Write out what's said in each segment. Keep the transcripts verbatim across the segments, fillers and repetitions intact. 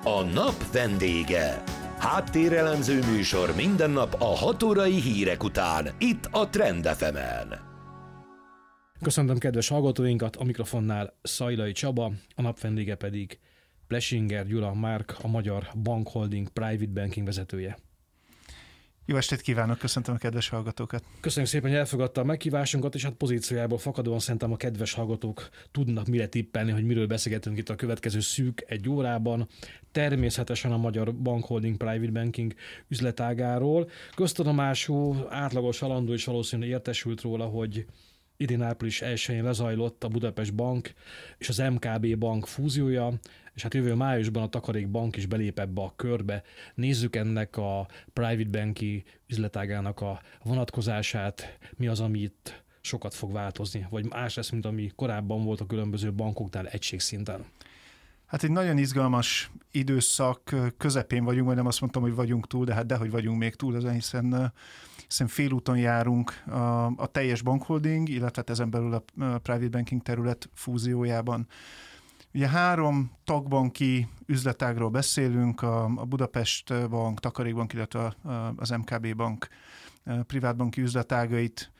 A nap vendége. Háttérelemző műsor minden nap a hat órai hírek után, itt a Trend ef emen. Köszöntöm kedves hallgatóinkat, a mikrofonnál Szajlai Csaba, a nap vendége pedig Plesinger Gyula Márk, a Magyar Bank Holding Private Banking vezetője. Jó estét kívánok, köszöntöm a kedves hallgatókat. Köszönjük szépen, hogy elfogadta a meghívásunkat, és hát pozíciójából fakadóan szerintem a kedves hallgatók tudnak mire tippelni, hogy miről beszélgetünk itt a következő szűk egy órában. Természetesen a Magyar Bank Holding Private Banking üzletágáról. Köztudomású, átlagos halandó is valószínűleg értesült róla, hogy idén április elsején lezajlott a Budapest Bank és az em ká bé Bank fúziója, és hát jövő májusban a Takarék Bank is belép ebbe a körbe. Nézzük ennek a private banki üzletágának a vonatkozását, mi az, ami itt sokat fog változni, vagy más lesz, mint ami korábban volt a különböző bankoknál egységszinten. Hát egy nagyon izgalmas időszak közepén vagyunk, vagy nem azt mondtam, hogy vagyunk túl, de hát dehogy vagyunk még túl ezen, hiszen, hiszen félúton járunk a, a teljes bankholding, illetve ezen belül a private banking terület fúziójában. Ugye három tagbanki üzletágról beszélünk, a, a Budapest Bank, Takarék Bank, illetve az em ká bé Bank privátbanki üzletágait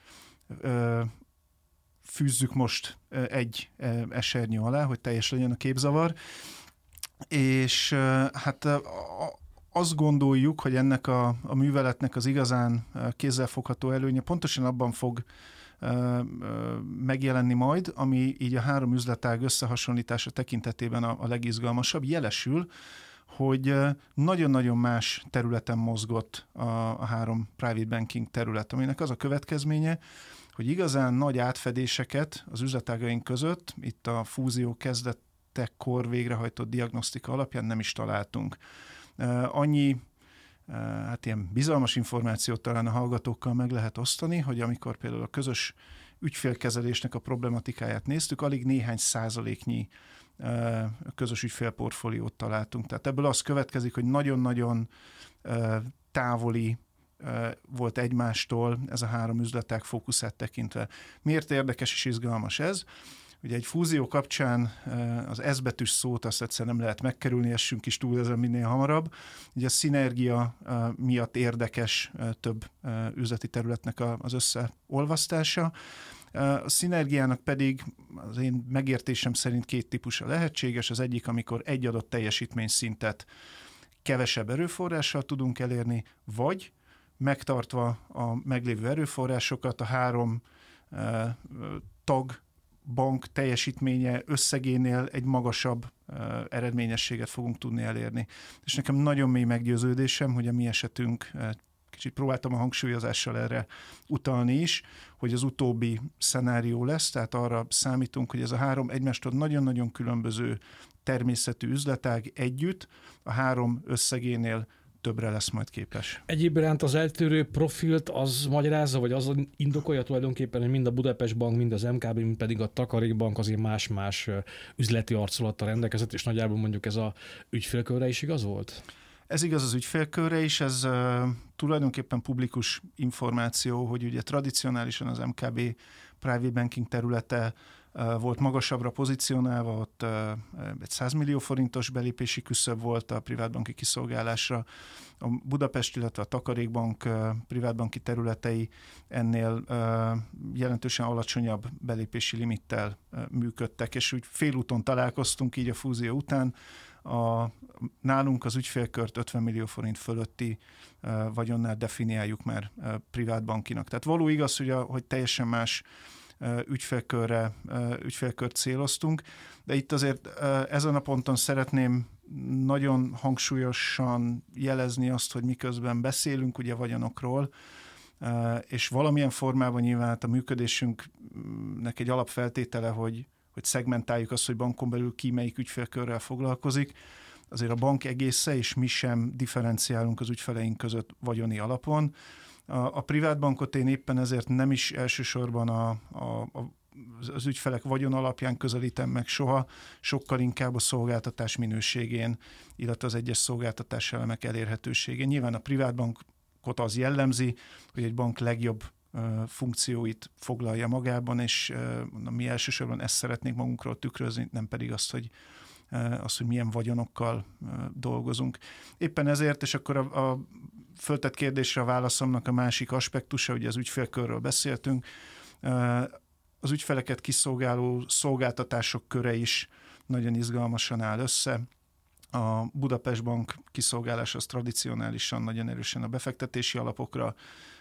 fűzzük most egy esernyő alá, hogy teljes legyen a képzavar, és hát azt gondoljuk, hogy ennek a, a műveletnek az igazán kézzelfogható előnye pontosan abban fog megjelenni majd, ami így a három üzletág összehasonlítása tekintetében a, a legizgalmasabb. Jelesül, hogy nagyon-nagyon más területen mozgott a, a három private banking terület, aminek az a következménye, hogy igazán nagy átfedéseket az üzletágaink között itt a fúzió kezdetekor végrehajtott diagnosztika alapján nem is találtunk. Annyi hát ilyen bizalmas információt talán a hallgatókkal meg lehet osztani, hogy amikor például a közös ügyfélkezelésnek a problematikáját néztük, alig néhány százaléknyi közös ügyfélportfóliót találtunk. Tehát ebből az következik, hogy nagyon-nagyon távoli volt egymástól ez a három üzletág fókuszát tekintve. Miért érdekes és izgalmas ez? Ugye egy fúzió kapcsán az S betűs szót azt egyszerűen nem lehet megkerülni, essünk is túl ezen minél hamarabb. Ugye a szinergia miatt érdekes több üzleti területnek az összeolvasztása. A szinergiának pedig az én megértésem szerint két típusa lehetséges. Az egyik, amikor egy adott teljesítményszintet kevesebb erőforrással tudunk elérni, vagy megtartva a meglévő erőforrásokat, a három e, tag bank teljesítménye összegénél egy magasabb e, eredményességet fogunk tudni elérni. És nekem nagyon mély meggyőződésem, hogy a mi esetünk, e, kicsit próbáltam a hangsúlyozással erre utalni is, hogy az utóbbi szenárió lesz, tehát arra számítunk, hogy ez a három egymástól nagyon-nagyon különböző természetű üzletág együtt a három összegénél többre lesz majd képes. Egyéb iránt az eltérő profilt az magyarázza, vagy az indokolja tulajdonképpen, hogy mind a Budapest Bank, mind az em ká bé, mind pedig a Takarék Bank azért más-más üzleti arculattal rendelkezett, és nagyjából mondjuk ez a ügyfélkörre is igaz volt? Ez igaz az ügyfélkörre is, ez uh, tulajdonképpen publikus információ, hogy ugye tradicionálisan az em ká bé private banking területe uh, volt magasabbra pozícionálva, ott uh, egy száz millió forintos belépési küszöb volt a privátbanki kiszolgálásra. A Budapest, illetve a Takarékbank uh, privátbanki területei ennél uh, jelentősen alacsonyabb belépési limittel uh, működtek, és úgy félúton találkoztunk így a fúzió után. A, nálunk az ügyfélkört ötven millió forint fölötti uh, vagyonnál definiáljuk már uh, privátbankinak. Tehát való igaz, hogy, a, hogy teljesen más uh, ügyfélkörre, uh, ügyfélkört céloztunk, de itt azért uh, ezen a ponton szeretném nagyon hangsúlyosan jelezni azt, hogy miközben beszélünk ugye vagyonokról, uh, és valamilyen formában nyilván hát a működésünknek egy alapfeltétele, hogy hogy szegmentáljuk azt, hogy bankon belül ki melyik ügyfélkörrel foglalkozik. Azért a bank egésze, és mi sem differenciálunk az ügyfeleink között vagyoni alapon. A, a privátbankot én éppen ezért nem is elsősorban a, a, a, az ügyfelek vagyon alapján közelítem meg soha, sokkal inkább a szolgáltatás minőségén, illetve az egyes szolgáltatás elemek elérhetőségén. Nyilván a privátbankot az jellemzi, hogy egy bank legjobb funkcióit foglalja magában, és mi elsősorban ezt szeretnénk magunkról tükrözni, nem pedig azt, hogy az, hogy milyen vagyonokkal dolgozunk. Éppen ezért, és akkor a, a föltett kérdésre a válaszomnak a másik aspektusa, ugye az ügyfélkörről beszéltünk, az ügyfeleket kiszolgáló szolgáltatások köre is nagyon izgalmasan áll össze. A Budapest Bank kiszolgálás az tradicionálisan nagyon erősen a befektetési alapokra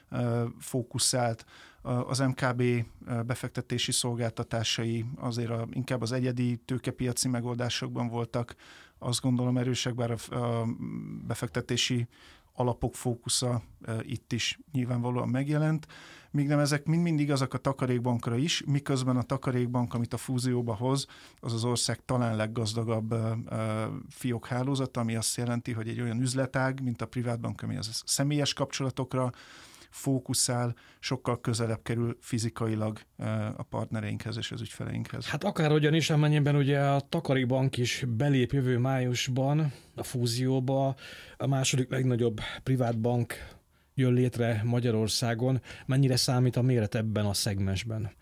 fókuszált. Az em ká bé befektetési szolgáltatásai azért a, inkább az egyedi tőkepiaci megoldásokban voltak, azt gondolom erősek, bár a, a befektetési alapok fókusza itt is nyilvánvalóan megjelent. Míg nem ezek mind-mind igazak a takarékbankra is, miközben a takarékbank, amit a fúzióba hoz, az az ország talán leggazdagabb fiókhálózat, ami azt jelenti, hogy egy olyan üzletág, mint a privátbank, ami az személyes kapcsolatokra fókuszál, sokkal közelebb kerül fizikailag a partnereinkhez és az ügyfeleinkhez. Hát akárhogyan is, amennyiben ugye a takarékbank is belép jövő májusban a fúzióba, a második legnagyobb privátbank jön létre Magyarországon. Mennyire számít a méret ebben a szegmensben?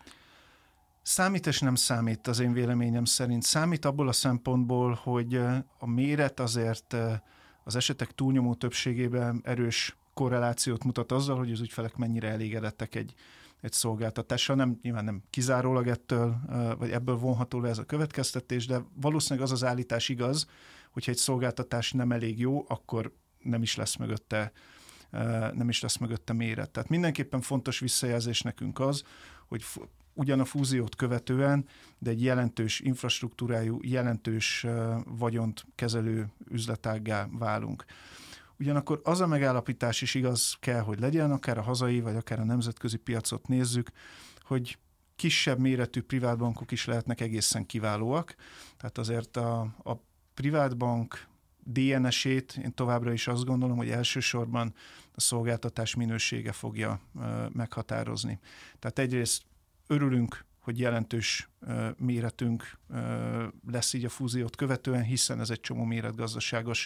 Számít és nem számít az én véleményem szerint. Számít abból a szempontból, hogy a méret azért az esetek túlnyomó többségében erős korrelációt mutat azzal, hogy az ügyfelek mennyire elégedettek egy, egy szolgáltatással. Nem, nyilván nem kizárólag ettől, vagy ebből vonható le ez a következtetés, de valószínűleg az az állítás igaz, hogyha egy szolgáltatás nem elég jó, akkor nem is lesz mögötte, nem is lesz mögötte méret. Tehát mindenképpen fontos visszajelzés nekünk az, hogy ugyan a fúziót követően, de egy jelentős infrastruktúrájú, jelentős vagyont kezelő üzletággá válunk. Ugyanakkor az a megállapítás is igaz kell, hogy legyen, akár a hazai, vagy akár a nemzetközi piacot nézzük, hogy kisebb méretű privátbankok is lehetnek egészen kiválóak. Tehát azért a, a privátbank dé en es-ét én továbbra is azt gondolom, hogy elsősorban a szolgáltatás minősége fogja meghatározni. Tehát egyrészt örülünk, hogy jelentős méretünk lesz így a fúziót követően, hiszen ez egy csomó méretgazdaságos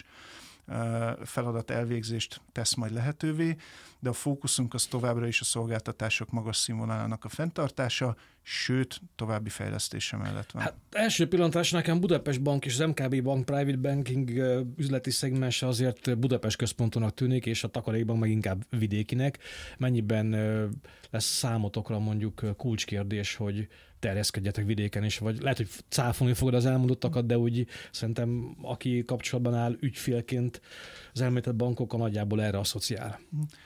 feladat elvégzést tesz majd lehetővé, de a fókuszunk az továbbra is a szolgáltatások magas színvonalának a fenntartása, sőt, további fejlesztése mellett van. Hát első pillantásra nekem Budapest Bank és az em ká bé Bank Private Banking üzleti szegmense azért Budapest központonak tűnik, és a takarékbank meg inkább vidékinek. Mennyiben lesz számotokra mondjuk kulcskérdés, hogy terjeszkedjetek vidéken is, vagy lehet, hogy cáfolni fogod az elmondottakat, de úgy szerintem, aki kapcsolatban áll ügyfélként az elmétett bankokkal, nagyjából erre asszociál.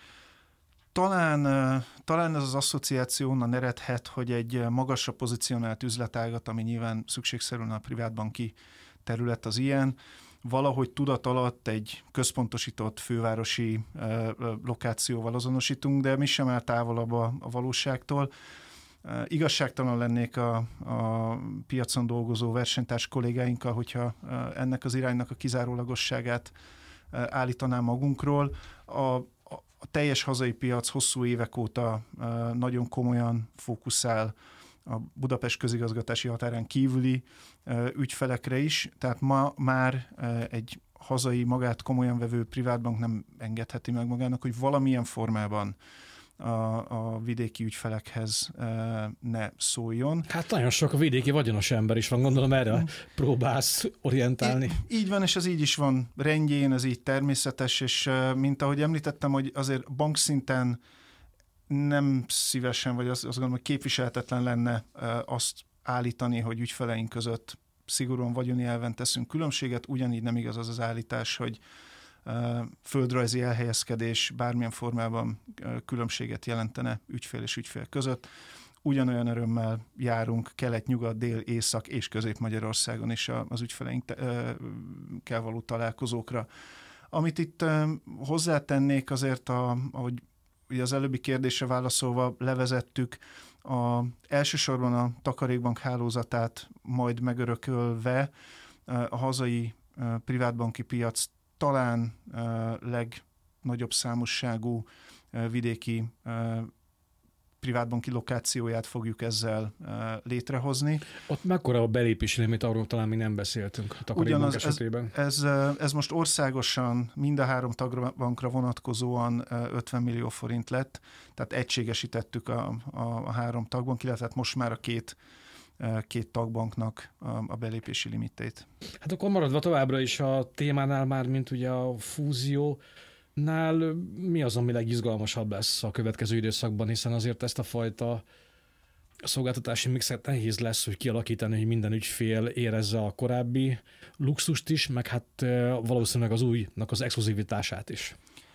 Talán, talán ez az asszociáció onnan eredhet, hogy egy magasra pozícionált üzletágat, ami nyilván szükségszerűen a privátbanki terület az ilyen, valahogy tudat alatt egy központosított fővárosi lokációval azonosítunk, de mi sem áll távolabb a, a valóságtól. Uh, igazságtalan lennék a, a piacon dolgozó versenytárs kollégáinkkal, hogyha uh, ennek az iránynak a kizárólagosságát uh, állítanám magunkról. A, a, a teljes hazai piac hosszú évek óta uh, nagyon komolyan fókuszál a Budapest közigazgatási határán kívüli uh, ügyfelekre is, tehát ma már uh, egy hazai magát komolyan vevő privátbank nem engedheti meg magának, hogy valamilyen formában A, a vidéki ügyfelekhez e, ne szóljon. Hát nagyon sok a vidéki vagyonos ember is van, gondolom erre próbálsz orientálni. Így, így van, és ez így is van rendjén, ez így természetes, és e, mint ahogy említettem, hogy azért bankszinten nem szívesen, vagy azt, azt gondolom, hogy képviselhetetlen lenne e, azt állítani, hogy ügyfeleink között szigorúan vagyoni elven teszünk különbséget, ugyanígy nem igaz az az állítás, hogy földrajzi elhelyezkedés bármilyen formában különbséget jelentene ügyfél és ügyfél között. Ugyanolyan örömmel járunk kelet, nyugat, dél, észak és közép-Magyarországon is az ügyfeleinkkel való találkozókra. Amit itt hozzátennék azért, a, ahogy ugye az előbbi kérdésre válaszolva levezettük, a, elsősorban a takarékbank hálózatát majd megörökölve a hazai privátbanki piac talán uh, legnagyobb számosságú uh, vidéki uh, privátbanki lokációját fogjuk ezzel uh, létrehozni. Ott mekkora a belépési limit, arról talán mi nem beszéltünk a takarékbank esetében? Ez, ez, ez most országosan mind a három tagbankra vonatkozóan ötven millió forint lett, tehát egységesítettük a, a, a három tagbank, illetve most már a két két tagbanknak a, a belépési limitét. Hát akkor maradva továbbra is a témánál már, mint ugye a fúzió, nál mi az, ami legizgalmasabb lesz a következő időszakban, hiszen azért ezt a fajta szolgáltatási mixet nehéz lesz, hogy kialakítani, hogy minden ügyfél érezze a korábbi luxust is, meg hát valószínűleg az újnak az exkluzivitását is.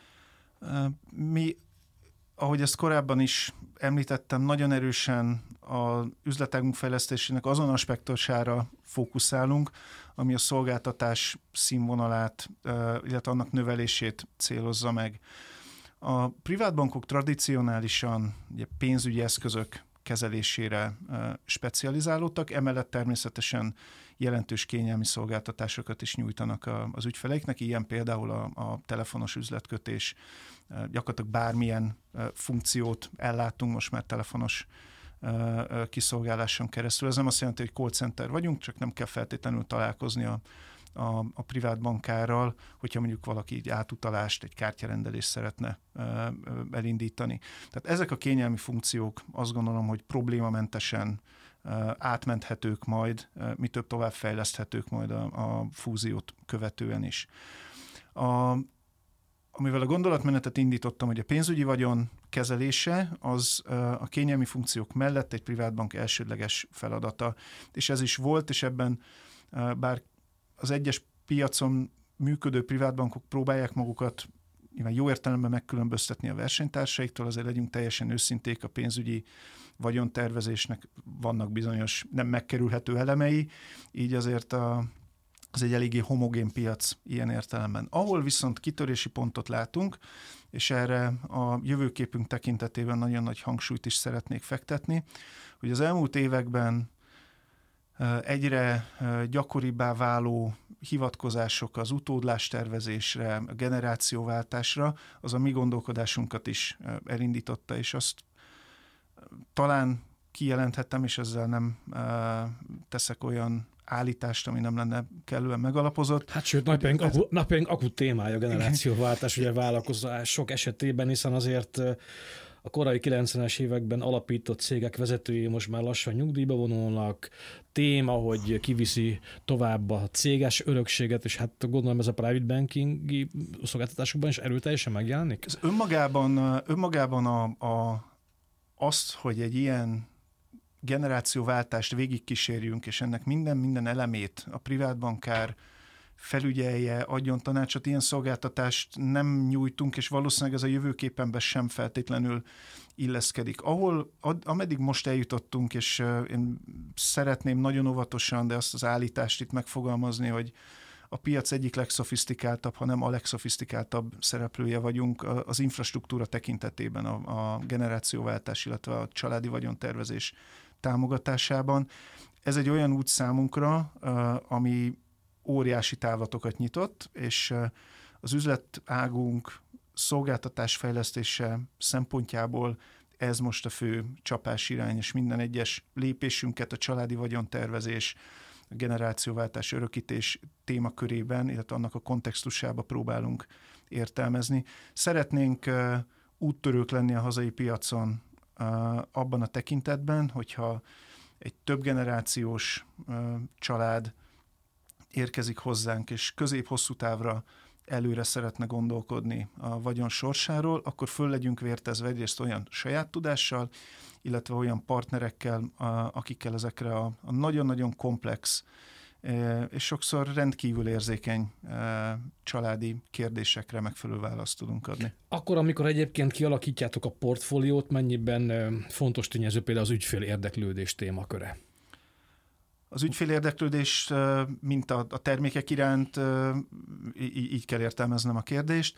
Mi, ahogy ezt korábban is említettem, nagyon erősen az üzletágunk fejlesztésének azon aspektusára fókuszálunk, ami a szolgáltatás színvonalát, illetve annak növelését célozza meg. A privátbankok tradicionálisan ugye, pénzügyi eszközök kezelésére specializálódtak, emellett természetesen jelentős kényelmi szolgáltatásokat is nyújtanak az ügyfeleiknek, ilyen például a, a telefonos üzletkötés, gyakorlatilag bármilyen funkciót ellátunk most már telefonos kiszolgáláson keresztül. Ez nem azt jelenti, hogy call center vagyunk, csak nem kell feltétlenül találkozni a, a, a privát bankárral, hogyha mondjuk valaki egy átutalást, egy kártyarendelést szeretne elindítani. Tehát ezek a kényelmi funkciók azt gondolom, hogy problémamentesen átmenthetők majd, mi több tovább fejleszthetők majd a, a fúziót követően is. A, amivel a gondolatmenetet indítottam, hogy a pénzügyi vagyon kezelése az a kényelmi funkciók mellett egy privátbank elsődleges feladata. És ez is volt, és ebben bár az egyes piacon működő privátbankok próbálják magukat nyilván jó értelemben megkülönböztetni a versenytársaiktól, azért legyünk teljesen őszinték, a pénzügyi vagyontervezésnek vannak bizonyos nem megkerülhető elemei, így azért a ez egy eléggé homogén piac ilyen értelemben. Ahol viszont kitörési pontot látunk, és erre a jövőképünk tekintetében nagyon nagy hangsúlyt is szeretnék fektetni, hogy az elmúlt években egyre gyakoribbá váló hivatkozások az utódlástervezésre, a generációváltásra, az a mi gondolkodásunkat is elindította, és azt talán kijelenthetem, és ezzel nem teszek olyan állítást, ami nem lenne kellően megalapozott. Hát sőt, napjaink, ez... akut, napjaink akut témája a generációváltás, ugye vállalkozások esetében, hiszen azért a korai kilencvenes években alapított cégek vezetői most már lassan nyugdíjba vonulnak, téma, hogy kiviszi tovább a céges örökséget, és hát gondolom ez a private banking szolgáltatásokban is erőteljesen megjelenik? Ez önmagában, önmagában a, a, azt, hogy egy ilyen generációváltást végigkísérjünk, és ennek minden-minden elemét a privátbankár felügyelje, adjon tanácsot, ilyen szolgáltatást nem nyújtunk, és valószínűleg ez a jövőképenben sem feltétlenül illeszkedik. Ahol, ameddig most eljutottunk, és én szeretném nagyon óvatosan, de azt az állítást itt megfogalmazni, hogy a piac egyik legszofisztikáltabb, hanem a legszofisztikáltabb szereplője vagyunk az infrastruktúra tekintetében, a, a generációváltás, illetve a családi vagyontervezés támogatásában. Ez egy olyan út számunkra, ami óriási távlatokat nyitott, és az üzletágunk szolgáltatásfejlesztése szempontjából ez most a fő csapásirány, és minden egyes lépésünket a családi vagyontervezés, a generációváltás, örökítés témakörében, illetve annak a kontextusába próbálunk értelmezni. Szeretnénk úttörők lenni a hazai piacon abban a tekintetben, hogyha egy több generációs család érkezik hozzánk, és közép-hosszú távra előre szeretne gondolkodni a vagyon sorsáról, akkor föl legyünk vértezve egyrészt olyan saját tudással, illetve olyan partnerekkel, akikkel ezekre a, a nagyon-nagyon komplex és sokszor rendkívül érzékeny családi kérdésekre megfelelő választ tudunk adni. Akkor, amikor egyébként kialakítjátok a portfóliót, mennyiben fontos tényező például az ügyfél érdeklődés témaköre? Az ügyfél érdeklődés, mint a, a termékek iránt, így, így kell értelmeznem a kérdést.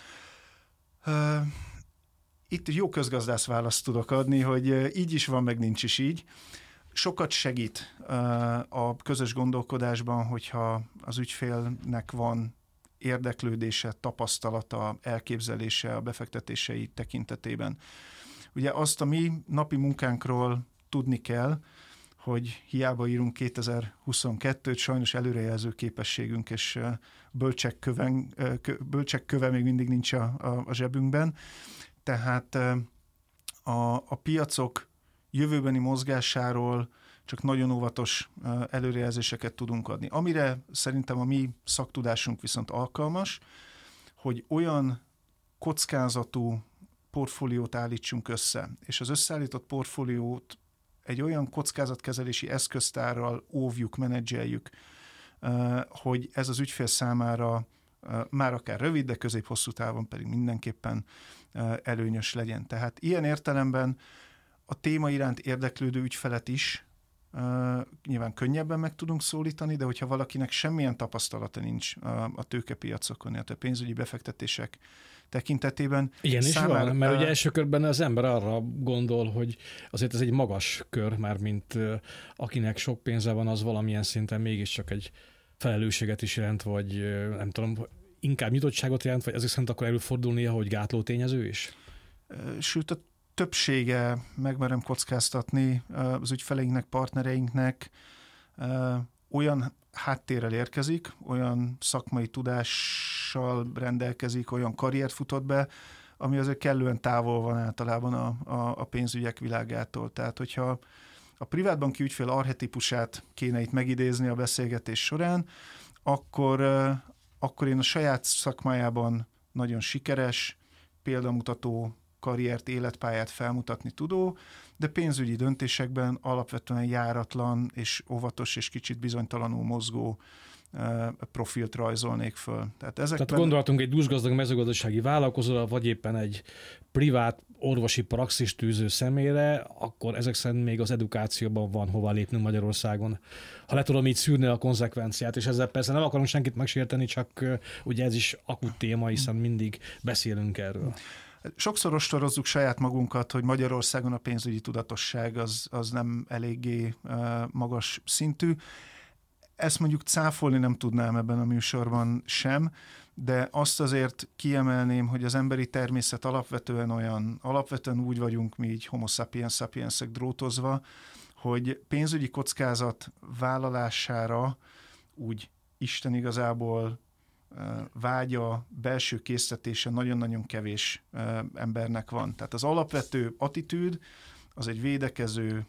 Itt jó közgazdász választ tudok adni, hogy így is van, meg nincs is így. Sokat segít a közös gondolkodásban, hogyha az ügyfélnek van érdeklődése, tapasztalata, elképzelése a befektetései tekintetében. Ugye azt a mi napi munkánkról tudni kell, hogy hiába írunk kétezer-huszonkettőt, sajnos előrejelző képességünk és bölcsek, köven, bölcsek köve még mindig nincs a, a, a zsebünkben. Tehát a, a piacok jövőbeni mozgásáról csak nagyon óvatos előrejelzéseket tudunk adni. Amire szerintem a mi szaktudásunk viszont alkalmas, hogy olyan kockázatú portfóliót állítsunk össze, és az összeállított portfóliót egy olyan kockázatkezelési eszköztárral óvjuk, menedzseljük, hogy ez az ügyfél számára már akár rövid, de közép-hosszú távon pedig mindenképpen előnyös legyen. Tehát ilyen értelemben a téma iránt érdeklődő ügyfelet is nyilván könnyebben meg tudunk szólítani, de hogyha valakinek semmilyen tapasztalata nincs a tőkepiacokon, illetve a pénzügyi befektetések tekintetében. Igen, számára, is van, mert ugye első körben az ember arra gondol, hogy azért ez egy magas kör, már mint akinek sok pénze van, az valamilyen szinten mégiscsak egy felelősséget is jelent, vagy nem tudom, inkább nyitottságot jelent, vagy azért szerint akkor előfordulnia, hogy gátló tényező is? Sőt, a többsége, megmerem kockáztatni, az ügyfeleinknek, partnereinknek olyan háttérrel érkezik, olyan szakmai tudással rendelkezik, olyan karriert futott be, ami azért kellően távol van általában a, a, a pénzügyek világától. Tehát, hogyha a privátbanki ügyfél archetípusát kéne itt megidézni a beszélgetés során, akkor, akkor én a saját szakmájában nagyon sikeres, példamutató karriert, életpályát felmutatni tudó, de pénzügyi döntésekben alapvetően járatlan és óvatos és kicsit bizonytalanul mozgó profilt rajzolnék föl. Tehát, ezekben... Tehát gondoltunk egy dúsgazdag mezőgazdasági vállalkozóra, vagy éppen egy privát orvosi praxist tűző személyre, akkor ezek szerint még az edukációban van hova lépnünk Magyarországon. Ha le tudom így szűrni a konzekvenciát, és ezzel persze nem akarunk senkit megsérteni, csak ugye ez is akut téma, hiszen mindig beszélünk erről. Sokszor ostorozzuk saját magunkat, hogy Magyarországon a pénzügyi tudatosság az, az nem eléggé uh, magas szintű. Ezt mondjuk cáfolni nem tudnám ebben a műsorban sem, de azt azért kiemelném, hogy az emberi természet alapvetően olyan, alapvetően úgy vagyunk mi így homo sapiens sapiensek drótozva, hogy pénzügyi kockázat vállalására úgy Isten igazából vágya, belső késztetése nagyon-nagyon kevés embernek van. Tehát az alapvető attitűd az egy védekező,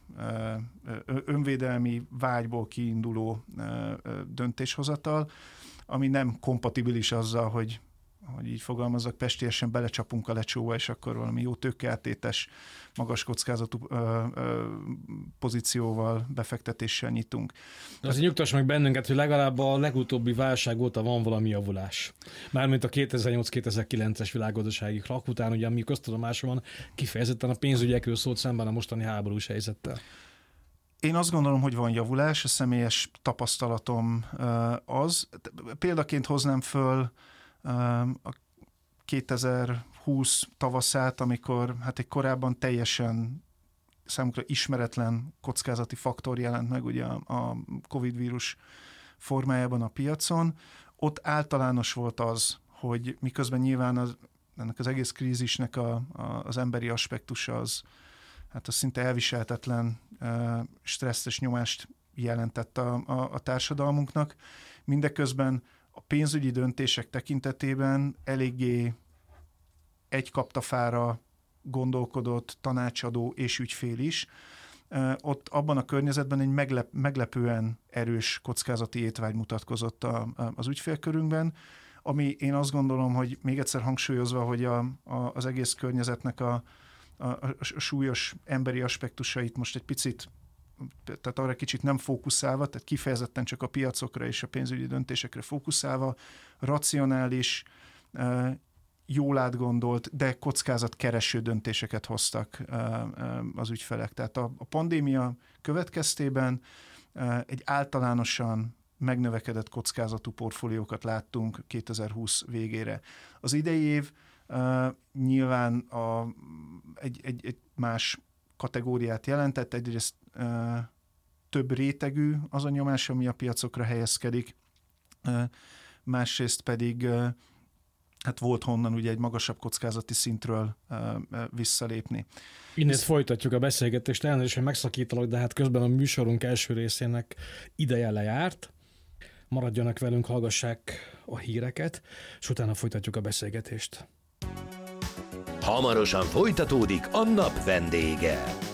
önvédelmi vágyból kiinduló döntéshozatal, ami nem kompatibilis azzal, hogy, hogy így fogalmazzak, pestiesen belecsapunk a lecsóba, és akkor valami jó tőkeáttétes, magas kockázatú ö, ö, pozícióval, befektetéssel nyitunk. De azért nyugtass meg bennünket, hogy legalább a legutóbbi válság óta van valami javulás. Mármint a kétezer-nyolc kétezer-kilences világgazdasági krak után, ugye ami köztudomásban kifejezetten a pénzügyekről szólt szemben a mostani háborús helyzettel. Én azt gondolom, hogy van javulás, a személyes tapasztalatom az. Példaként hoznám föl a kétezer-húsz tavaszát, amikor hát egy korábban teljesen számukra ismeretlen kockázati faktor jelent meg ugye a Covid vírus formájában a piacon. Ott általános volt az, hogy miközben nyilván az, ennek az egész krízisnek a, a, az emberi aspektusa az, hát az szinte elviselhetetlen uh, stresszes nyomást jelentett a, a, a társadalmunknak. Mindeközben a pénzügyi döntések tekintetében eléggé egy kaptafára gondolkodott tanácsadó és ügyfél is. Uh, ott abban a környezetben egy meglep, meglepően erős kockázati étvágy mutatkozott a, a, az ügyfélkörünkben, ami én azt gondolom, hogy még egyszer hangsúlyozva, hogy a, a, az egész környezetnek a A, a, a súlyos emberi aspektusait most egy picit, tehát arra kicsit nem fókuszálva, tehát kifejezetten csak a piacokra és a pénzügyi döntésekre fókuszálva, racionális, jól átgondolt, de kockázatkereső döntéseket hoztak az ügyfelek. Tehát a, a pandémia következtében egy általánosan megnövekedett kockázatú portfóliókat láttunk kétezer-húsz végére. Az idei év Uh, nyilván a, egy, egy, egy más kategóriát jelentett, egyrészt uh, több rétegű az a nyomás, ami a piacokra helyezkedik, uh, másrészt pedig uh, hát volt honnan ugye egy magasabb kockázati szintről uh, uh, visszalépni. Innen Ez... folytatjuk a beszélgetést, elnézést, hogy megszakítalak, de hát közben a műsorunk első részének ideje lejárt. Maradjanak velünk, hallgassák a híreket, és utána folytatjuk a beszélgetést. Hamarosan folytatódik a nap vendége.